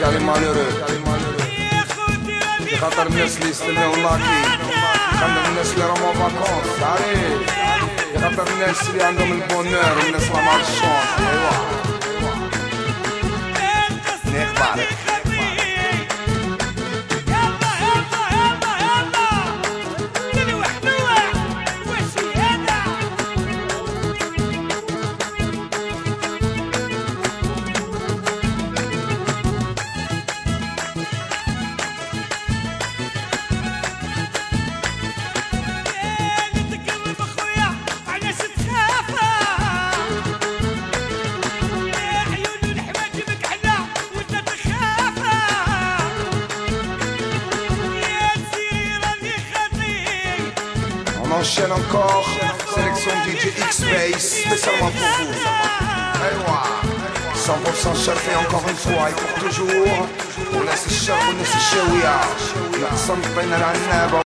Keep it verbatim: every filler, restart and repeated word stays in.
يا لي مالورو خاطر الناس اللي يستناو لاكي، خاطر الناس اللي راهم فاكونس عارف، خاطر الناس اللي عندهم البونور والناس اللي مع الشونس. ايوا نيك بارك On enchaîne encore, sélection D J X-Base, spécialement pour vous. cent pour cent chauffé encore une fois et pour toujours. On laisse le show, on laisse le show, yeah.